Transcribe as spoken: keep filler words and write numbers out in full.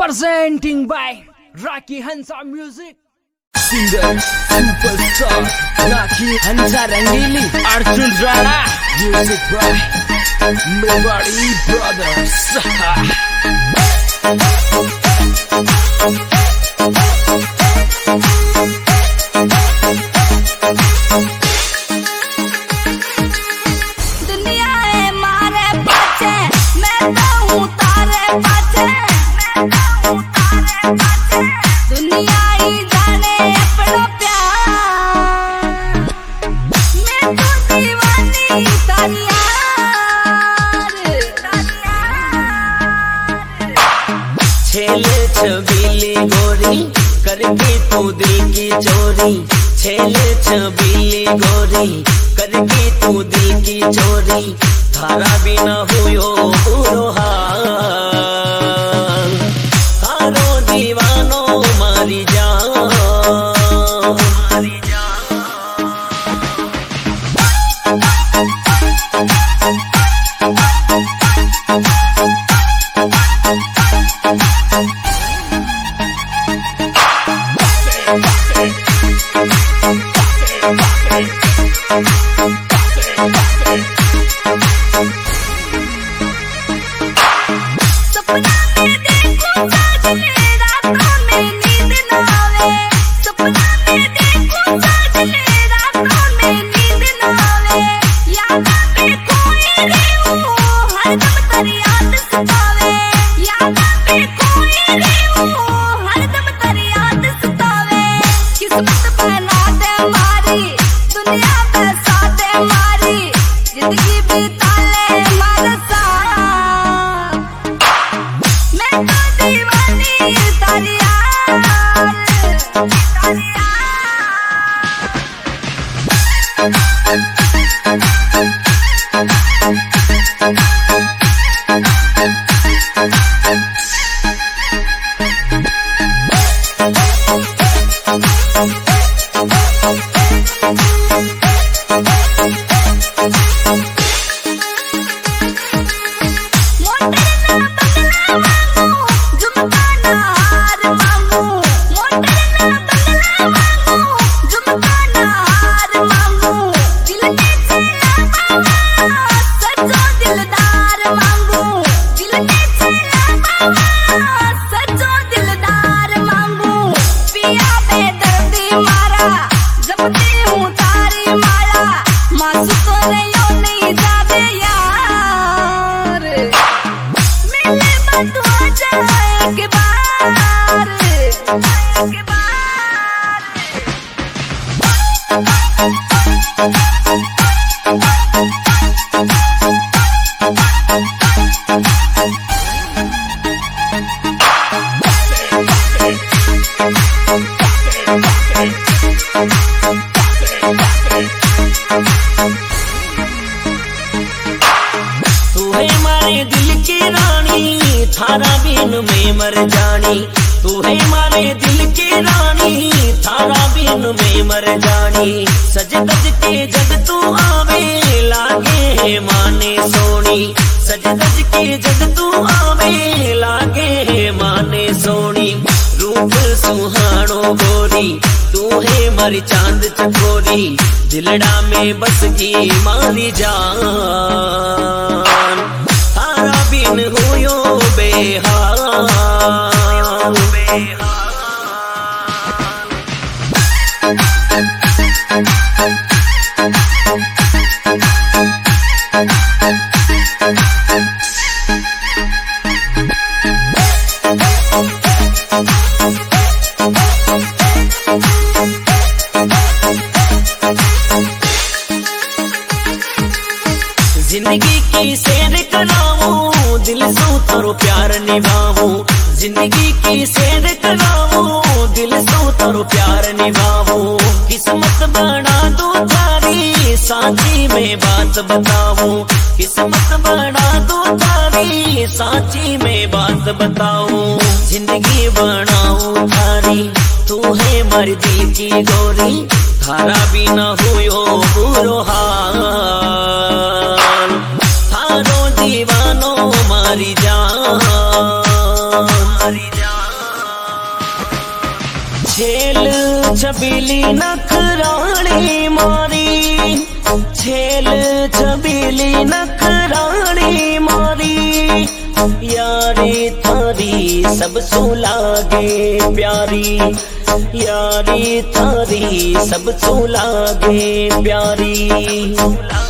presenting by Rocky Hansa Music. Singer, superstar, Rocky Hansa Rangili, Arjun Rana, music by Mewari Brothers. दुनिया है मारे पाछे, मैं तो हूँ तारे पाछे, मैं तो हूँ तारे पाछे। दुनिया ही जाने अपना प्यार, मैं तो दीवानी तारी यार, तारी यार। छेले छबीली गोरी करके तू दिल की चोरी, छेले छबीली गोरी करके तू दिल की चोरी, थारा बिना हुयो बुरो हाल, थारो दीवानो मारी जान, मारी जान। सपना में देखो साजने रातों में नींद न आवे, सपना में देखो साजने रातों में नींद न आवे। यादां में खोई रही हूँ हरदम तेरी याद सतावे, यादां में खोई रही हूँ हरदम तेरी याद सतावे। किस्मत बना दे मारी, दुनिया बसा दे मारी, जिंदगी बिता ले हमारे साथ। मैं तो दीवानी तारी यार, तारी यार। तू है मारे दिल की रानी, थारा बिन में मर जानी, तू है मारे दिल की रानी, थारा बिन में मर जानी। सज धज के जग तू आवे लागे है माने सोनी, सज धज के जग तू आवे लागे है माने सोनी। रूप सुहानो गोरी तू है मारी चांद चकोरी, दिलड़ा में बस की मारी जान, थारा बिन हुयो बेहाल, बेहाल। जिंदगी की सैर कराऊं, दिल सो तारो प्यार निभाऊं, जिंदगी की सैर कराऊं, दिल सो तारो प्यार निभाऊं। किस्मत बना दो तारी, सांची में बात बताऊं, किस्मत बना दो तारी, सांची में बात बताऊं। जिंदगी बनाऊं थारी, तू है मर्जी की गोरी, थारा बिना हुयो बुरो हाल, थारो दीवानो मारी जान, मारी जान। छबीली नखराणी मारी, छेल छबीली नखराणी मारी, यारी थारी सब सुलागे प्यारी, यारी थारी सब सुलागे प्यारी।